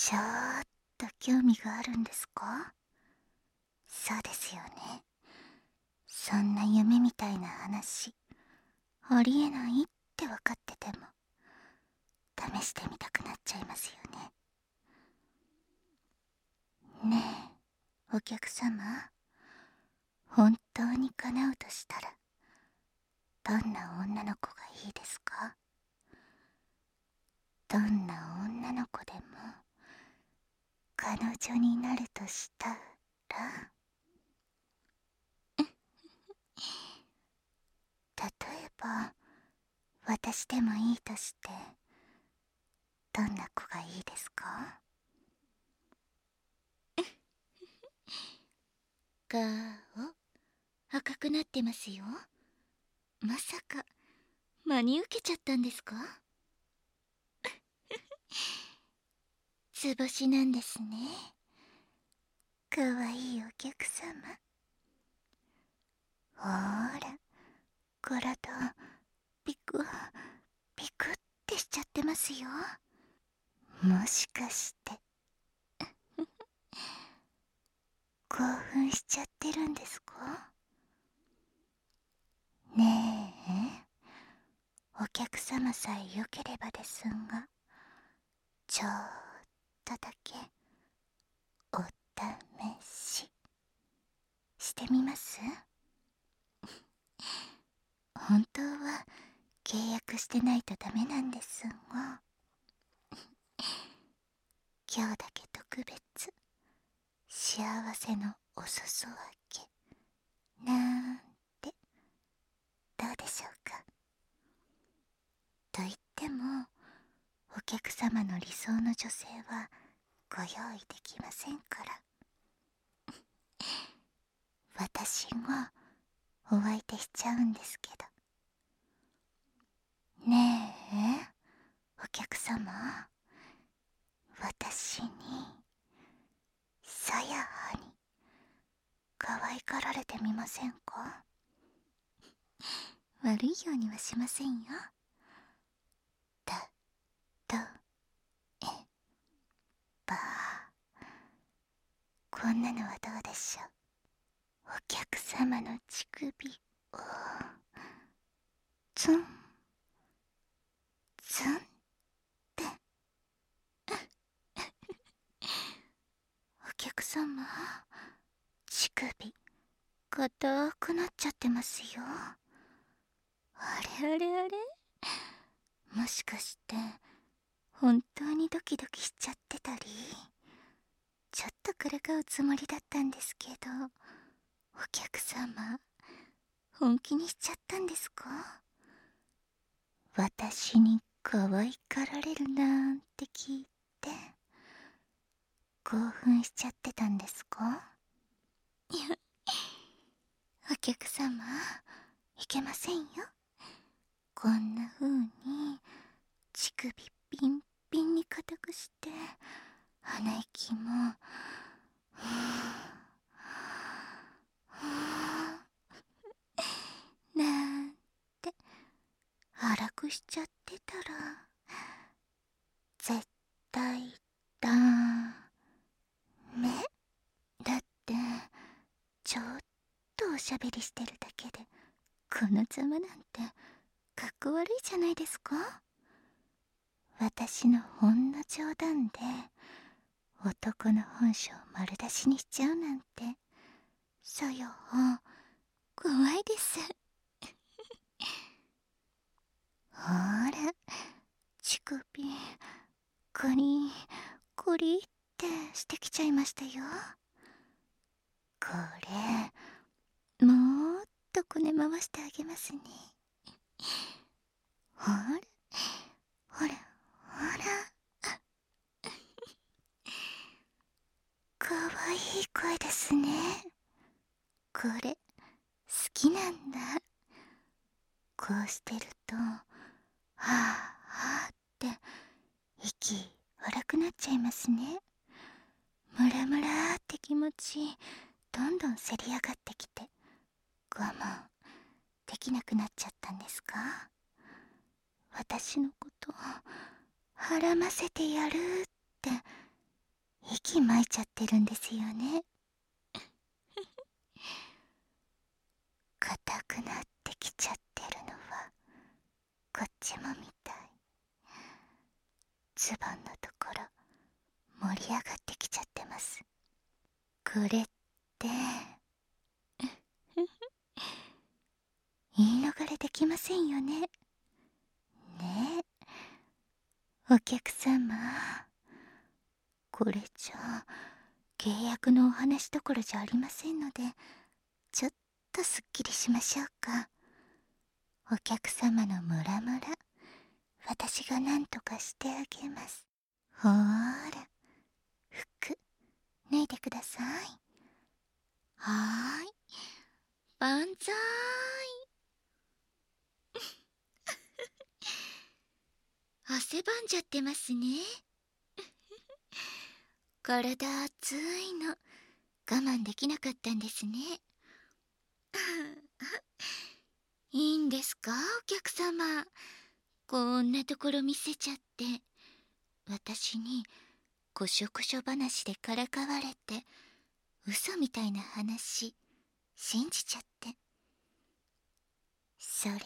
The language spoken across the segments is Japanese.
ちょっと興味があるんですか？そうですよね。そんな夢みたいな話、ありえないって分かってても、試してみたくなっちゃいますよね。ねえ、お客様、本当に叶うとしたら、どんな女の子がいいですか？どんな女の子でも、彼女になるとしたら、例えば、私でもいいとして、どんな子がいいですか？顔、赤くなってますよ。まさか、真に受けちゃったんですか？図星なんですね。かわいいお客様。ほーら、体、ピク、ピクってしちゃってますよ。もしかして、興奮しちゃってるんですか？ねえ、お客様さえ良ければですが、ちょっとだけ、お試し、してみます？本当は、契約してないとダメなんですが、今日だけ特別、幸せのお裾分け、なんて、どうでしょうか。と言っても、お客様の理想の女性はご用意できませんから。私がお相手しちゃうんですけど。ねえ、お客様、私に、さやはに、可愛がられてみませんか？悪いようにはしませんよ。だ、と、え、ばこんなのはどうでしょう。お客様の乳首を、ツン、ツンって。お客様、乳首、硬くなっちゃってますよ。あれあれあれ、もしかして、本当にドキドキしちゃってたり、ちょっとからかうつもりだったんですけど、お客様、本気にしちゃったんですか？私に可愛がられるなんて聞いて、興奮しちゃってたんですか？いや、お客様、いけませんよ。こんな風に、乳首ピンピンに硬くして、鼻息も、ふぅ、ふぅ、なんて、荒くしちゃってたら、絶対ダメ。だって、ちょっとおしゃべりしてるだけで、このざまなんて、かっこ悪いじゃないですか？私のほんの冗談で、男の本性を丸出しにしちゃうなんて、さよ、怖いです。ほら、乳首、コリコリってしてきちゃいましたよ。これ、もっとこね回してあげますね。ほら、ほら、ほら。かわいい声ですね。これ、好きなんだ。こうしてると、はぁはぁって、息荒くなっちゃいますね。ムラムラって気持ち、どんどんせり上がってきて、我慢できなくなっちゃったんですか？私のこと、はらませてやるって息巻いちゃってるんですよね。硬くなってきちゃってるのはこっちもみたい。ズボンのところ盛り上がってきちゃってます。これって言い逃れできませんよね。ねえ、お客様、これじゃ契約のお話どころじゃありませんので、ちょっとすっきりしましょうか。お客様のムラムラ、私が何とかしてあげます。ほーら、服脱いでください。はーい、万歳。汗ばんじゃってますね。体熱いの我慢できなかったんですね。いいんですか、お客様。こんなところ見せちゃって。私にこしょこしょ話でからかわれて、嘘みたいな話信じちゃって。それで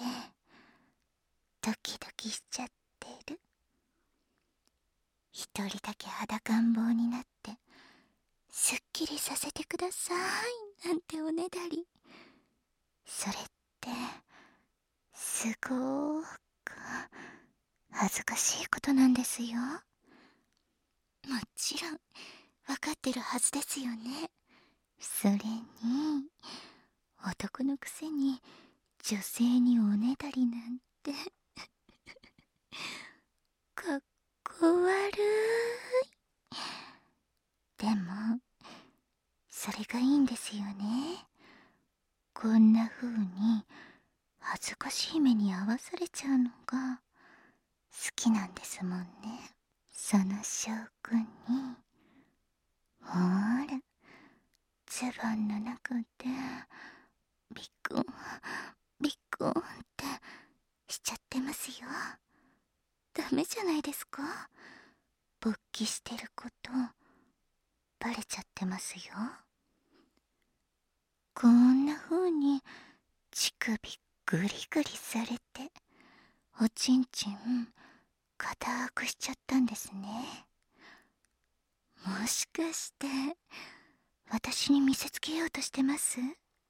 ドキドキしちゃってる。一人だけ裸ん坊になってすっきりさせてくださいなんておねだり。それってすごーく恥ずかしいことなんですよ。もちろんわかってるはずですよね。それに男のくせに女性におねだりなんてかっこ悪い。でもそれがいいんですよね。こんな風に恥ずかしい目に遭わされちゃうのが好きなんですもんね。その証拠にほーら、ズボンの中でビクンビクンってしちゃってますよ。ダメじゃないですか。勃起してることバレちゃってますよ。こんな風に乳首グリグリされておちんちん硬くしちゃったんですね。もしかして私に見せつけようとしてます？い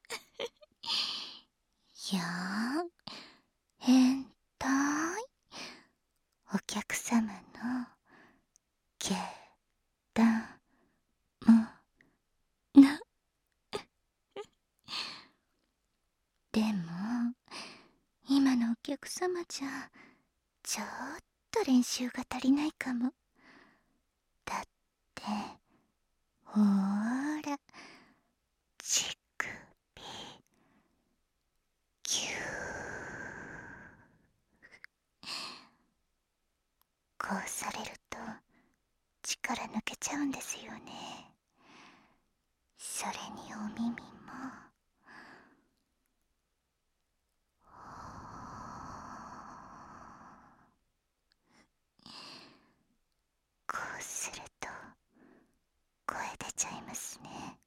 やー、変態。お客様の毛だもな。でも今のお客様じゃちょっと練習が足りないかも。だってほーら、乳首キュー、こうされると力抜けちゃうんですよね。それにお耳もこうすると声出ちゃいますね。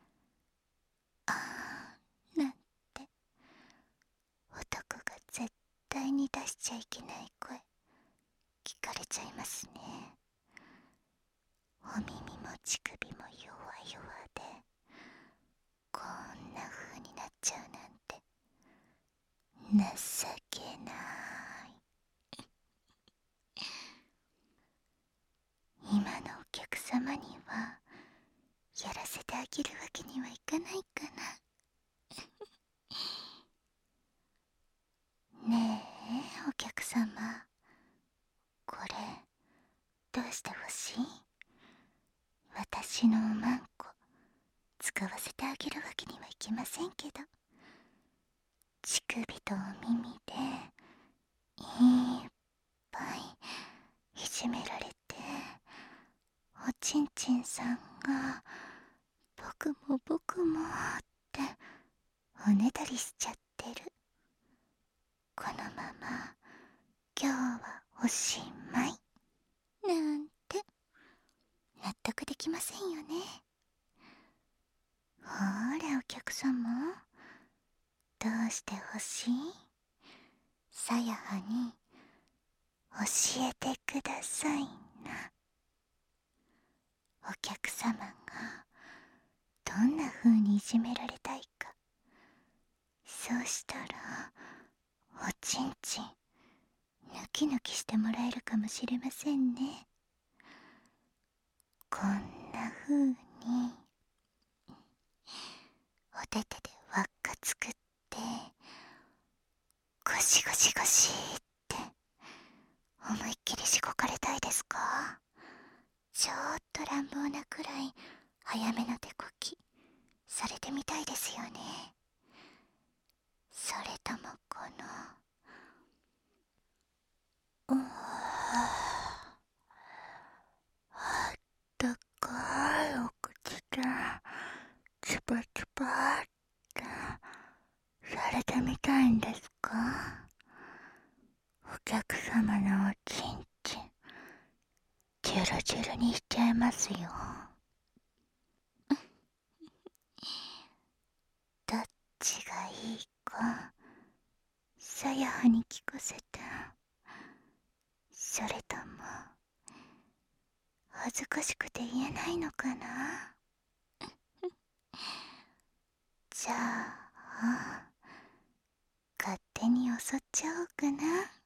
あーなんて男が絶対に出しちゃいけない声聞かれちゃいますね。お耳も乳首も弱々でこんな風になっちゃうなんて情けない。今のお客様にはやらせてあげるわけにはいかないかな。ねえお客様、これどうしてほしい？私のおまんこ使わせてあげるわけにはいきませんけど、乳首とお耳でいっぱいいじめられて、おちんちんさんが僕も僕もっておねだりしちゃってる。このまま今日はおしまいなんて納得ませんよね。ほらお客様、どうしてほしい？さやはに教えてくださいな。お客様がどんな風にいじめられたいか、そうしたらおちんちんヌキヌキしてもらえるかもしれませんね。こんな風にお手手で輪っか作って、ゴシゴシゴシって思いっきりしごかれたいですか？ちょっと乱暴なくらい早めの手こきされてみたいですよね。それともこのあったかいお口でチュパチュパってされてみたいんですか？お客様のおちんちんジュルジュルにしちゃいますよ。どっちがいいか、さやはに聞かせて。それとも恥ずかしくて言えないのかな。じゃあ勝手に襲っちゃおうかな。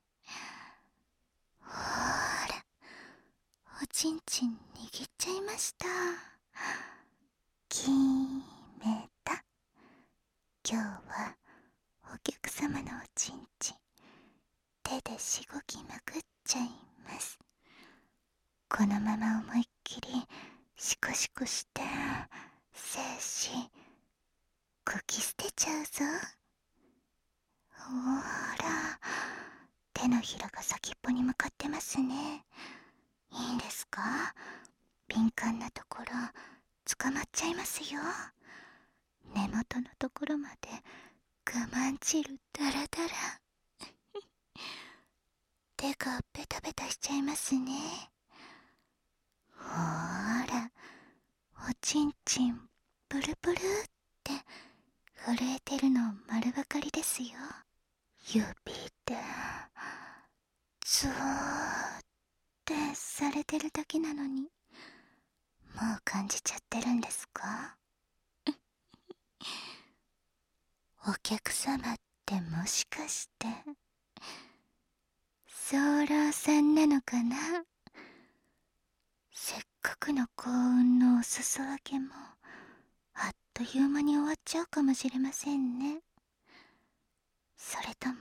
ほーら、おちんちん握っちゃいました。決めた。今日はお客様のおちんちん手でしごきまくっちゃいます。このまま思いっきりシコシコして精子こき捨てちゃうぞ。ほーら、手のひらが先っぽに向かってますね。いいんですか？敏感なところ捕まっちゃいますよ。根元のところまで我慢汁ダラダラ。手がベタベタしちゃいますね。ほーら、おちんちんプルプルって震えてるの丸分かりですよ。指でズーってされてるだけなのに、もう感じちゃってるんですか？お客様ってもしかして早漏さんなのかな？せっかくの幸運のお裾分けもあっという間に終わっちゃうかもしれませんね。それとも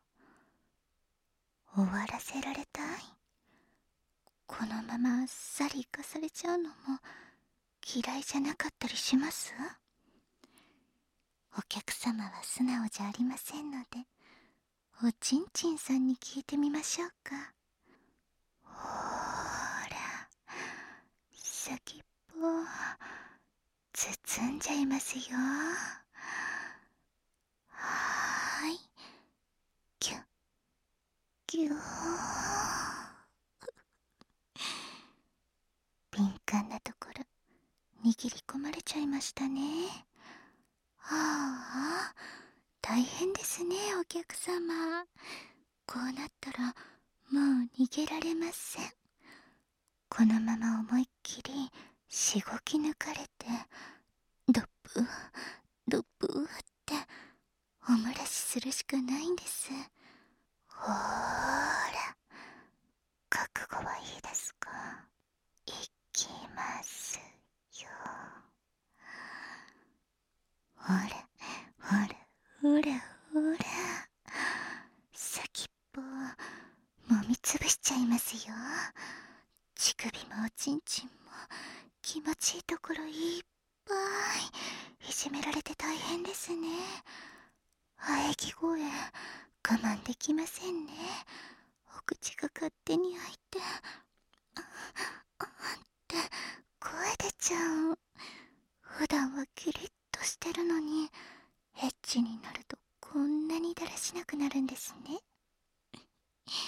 終わらせられたい？このままあっさり生かされちゃうのも嫌いじゃなかったりします？お客様は素直じゃありませんので、おちんちんさんに聞いてみましょうか。ほーら、先っぽ包んじゃいますよ。はーい、キュッキュー。敏感なところ握り込まれちゃいましたね。ああ、大変ですねお客様。こうなったらもう逃げられません。このまま思いっきりしごき抜かれて、ドップドップってお漏らしするしかないんです。ほーら、覚悟はいいですか？いきますよ。ほらほらほらほら、先っぽもみつぶしちゃいますよ。乳首もおちんちんも気持ちいいところいっぱいいじめられて大変ですね。喘ぎ声我慢できませんね。お口が勝手に開いてって声出ちゃう。普段はキリッとしてるのにエッチになるとこんなにだらしなくなるんですね。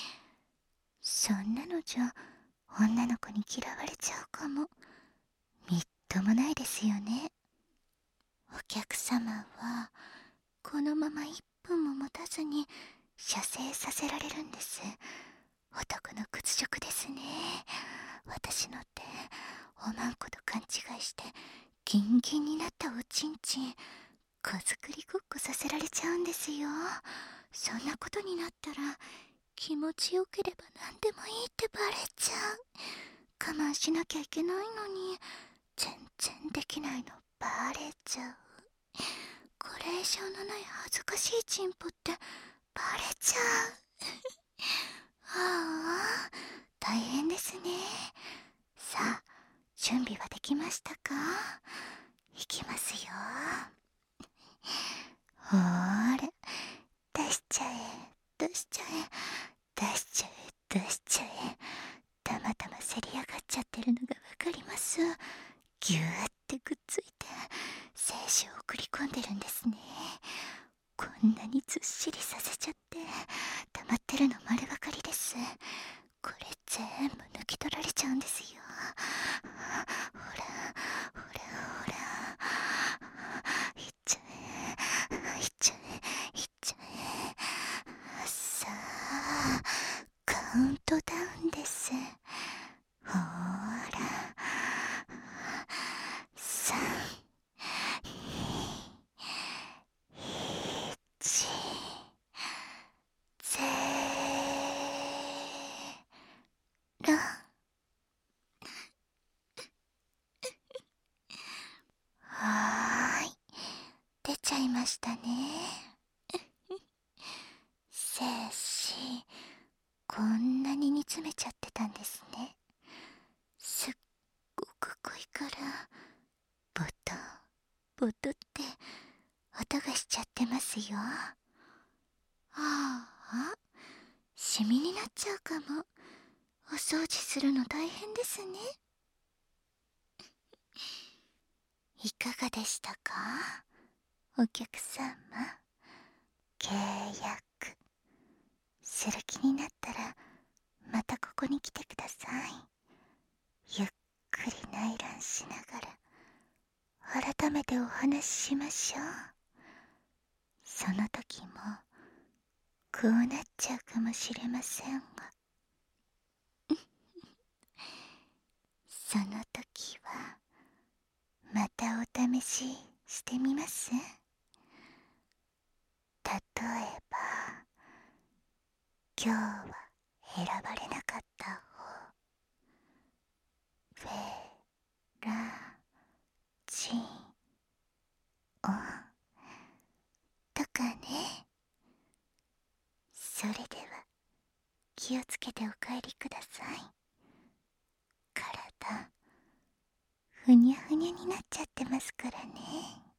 そんなのじゃ女の子に嫌われちゃうかも。 ともないですよね。お客様はこのまま1分も持たずに射精させられるんです。男の屈辱ですね。私のっておまんこと勘違いしてギンギンになったおちんちん子作りごっこさせられちゃうんですよ。そんなことになったら気持ちよければ何でもいいってバレちゃう。我慢しなきゃいけないのに全然できないのバレちゃう。これ以上のない恥ずかしいチンポってバレちゃう。ああ、大変ですね。さあ、準備はできましたか？いきますよ。ほーれ、出しちゃえ、出しちゃえ、出しちゃえ、出しちゃえ。たまたませり上がっちゃってるのがわかります。ぎゅーってくっついて精子を送り込んでるんですね。こんなにずっしりさせちゃって溜まってるの丸分かりです。これ全部抜き取られちゃうんですよ。ほらほらほら、いっちゃえいっちゃえいっちゃえ。さあカウントダウンです。ほら3、1、ゼロ。はーい、出ちゃいましたね。精子こんなに煮詰めちゃってたんですね。すっごく濃いからボトボトって音がしちゃってますよ。ああ、シミになっちゃうかも。お掃除するの大変ですね。いかがでしたか、お客様。契約する気になったらまたここに来てください。ゆっくり内覧しながら改めてお話ししましょう。その時もこうなっちゃうかもしれませんがその時はまたお試ししてみます。例えば今日は選ばれなかった方、フェラチオとかね。それでは気をつけてお帰りください。体ふにゃふにゃになっちゃってますからね。